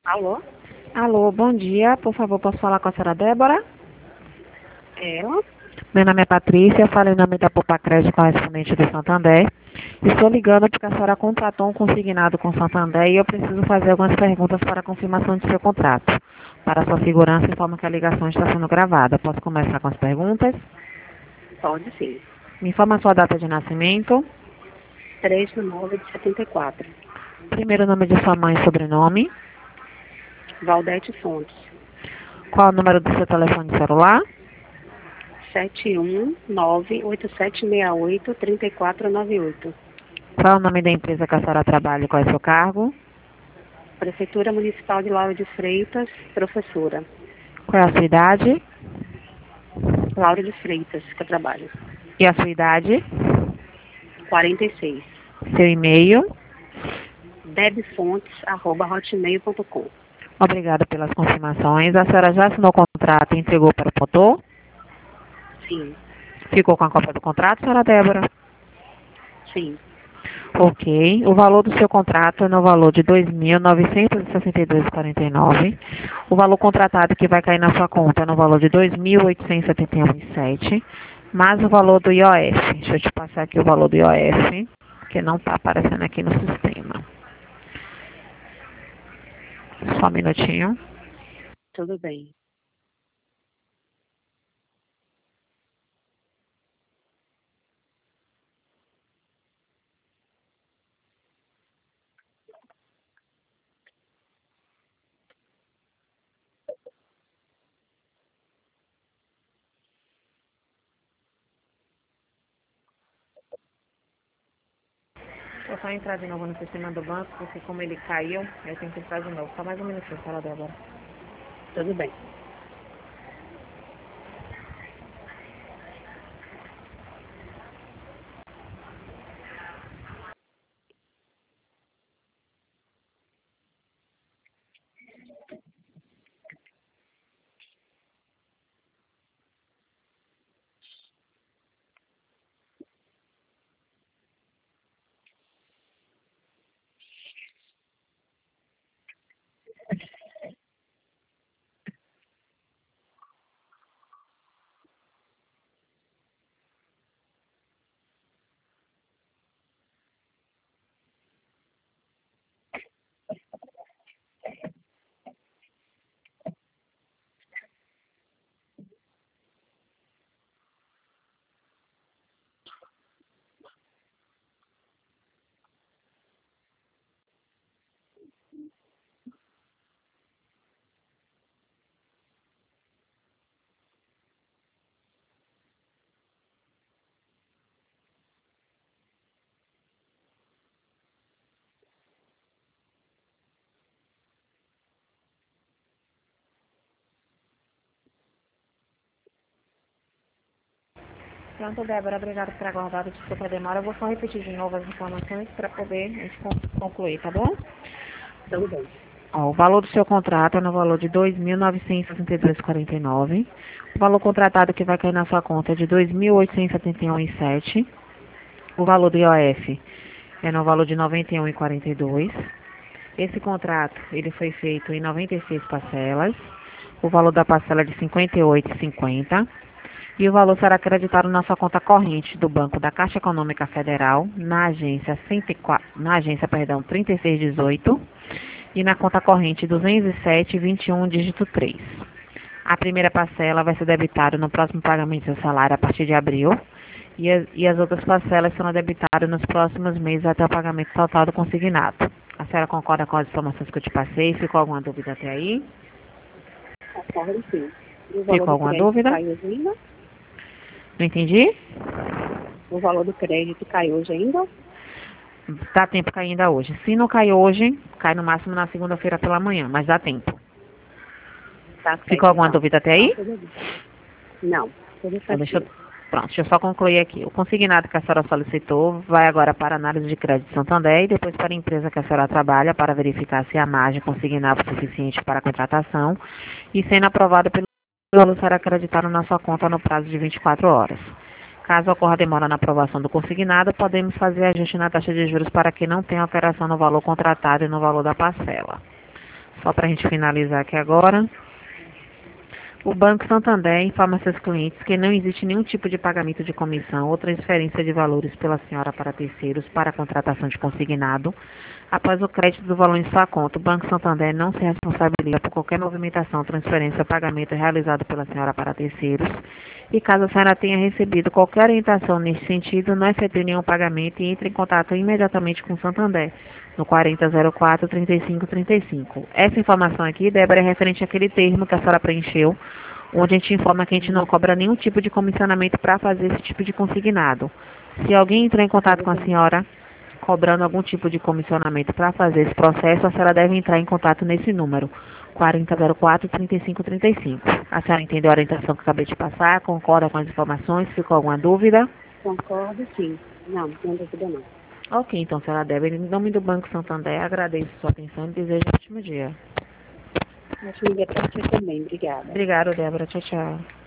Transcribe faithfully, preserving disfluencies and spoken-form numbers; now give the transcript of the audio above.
Alô? Alô, bom dia. Por favor, posso falar com a senhora Débora? Ela? Meu nome é Patrícia, eu falo em nome da Poupa Crédito correspondente do Santander. Estou ligando porque a senhora contratou um consignado com o Santander e eu preciso fazer algumas perguntas para a confirmação de seu contrato. Para sua segurança, informo que a ligação está sendo gravada. Posso começar com as perguntas? Pode sim. Me informa a sua data de nascimento, três de nove de setenta e quatro. primeiro nome de sua mãe e sobrenome, Valdete Fontes. qual é o número do seu telefone celular, sete um nove oito sete seis oito três quatro nove oito. qual é o nome da empresa que a senhora trabalha e qual é o seu cargo, Prefeitura Municipal de Lauro de Freitas, professora. qual é a sua idade Lauro de Freitas, que eu trabalho. e a sua idade, quarenta e seis. seu e-mail. debfontes arroba hotmail ponto com. Obrigada pelas confirmações. A senhora já assinou o contrato e entregou para o promotor? Sim, Ficou com a cópia do contrato, senhora Débora? sim. Ok. O valor do seu contrato é no valor de dois mil novecentos e sessenta e dois reais e quarenta e nove centavos. O valor contratado que vai cair na sua conta é no valor de dois mil oitocentos e setenta e um reais e sete centavos, mais o valor do I O F. Deixa eu te passar aqui o valor do I O F, que não está aparecendo aqui no sistema. Só um minutinho. Tudo bem. Vou só entrar de novo no sistema do banco, porque como ele caiu, eu tenho que entrar de novo. Só mais um minutinho, senhora Débora. Tudo bem. Pronto, Débora, obrigada por aguardar. Desculpa a demora. Eu vou só repetir de novo as informações para poder a gente con- concluir, tá bom? Tudo bem. Ó, o valor do seu contrato é no valor de dois mil novecentos e sessenta e dois reais e quarenta e nove centavos. O valor contratado que vai cair na sua conta é de dois mil oitocentos e setenta e um reais e sete centavos. O valor do I O F é no valor de noventa e um reais e quarenta e dois centavos. Esse contrato, ele foi feito em noventa e seis parcelas. O valor da parcela é de cinquenta e oito reais e cinquenta centavos. E o valor será acreditado na sua conta corrente do Banco da Caixa Econômica Federal, na agência, cento e quatro, na agência perdão, trinta e seis dezoito e na conta corrente duzentos e sete, vinte e um, dígito três. A primeira parcela vai ser debitada no próximo pagamento do seu salário a partir de abril e as, e as outras parcelas serão debitadas nos próximos meses até o pagamento total do consignado. A senhora concorda com as informações que eu te passei? Ficou alguma dúvida até aí? Concordo sim. E o valor Ficou do alguma crédito dúvida? caiu hoje ainda? Não entendi? O valor do crédito caiu hoje ainda? Dá tempo cair ainda hoje. Se não cair hoje, cai no máximo na segunda-feira pela manhã, mas dá tempo. Tá Ficou certo, alguma então. dúvida até Não, aí? tudo bem. Não, tudo Então, deixa eu... certinho. Pronto, deixa eu só concluir aqui. O consignado que a senhora solicitou vai agora para a análise de crédito Santander e depois para a empresa que a senhora trabalha para verificar se a margem consignada é suficiente para a contratação e sendo aprovada pelo valor será acreditado na sua conta no prazo de vinte e quatro horas. Caso ocorra demora na aprovação do consignado, podemos fazer ajuste na taxa de juros para que não tenha alteração no valor contratado e no valor da parcela. Só para a gente finalizar aqui agora. O Banco Santander informa seus clientes que não existe nenhum tipo de pagamento de comissão ou transferência de valores pela senhora para terceiros para a contratação de consignado. Após o crédito do valor em sua conta, o Banco Santander não se responsabiliza por qualquer movimentação, transferência ou pagamento realizado pela senhora para terceiros. E caso a senhora tenha recebido qualquer orientação neste sentido, não efetue nenhum pagamento e entre em contato imediatamente com o Santander, no quarenta zero quatro, trinta e cinco trinta e cinco. Essa informação aqui, Débora, é referente àquele termo que a senhora preencheu, onde a gente informa que a gente não cobra nenhum tipo de comissionamento para fazer esse tipo de consignado. Se alguém entrar em contato com a senhora cobrando algum tipo de comissionamento para fazer esse processo, a senhora deve entrar em contato nesse número, quarenta zero quatro, trinta e cinco trinta e cinco. A senhora entendeu a orientação que eu acabei de passar? Concorda com as informações? Ficou alguma dúvida? Concordo, sim. Não, não tem dúvida não. Ok, então, senhora Débora, em nome do Banco Santander, agradeço sua atenção e desejo um ótimo dia. Ótimo dia para você também. Obrigada. Obrigada, Débora. Tchau, tchau.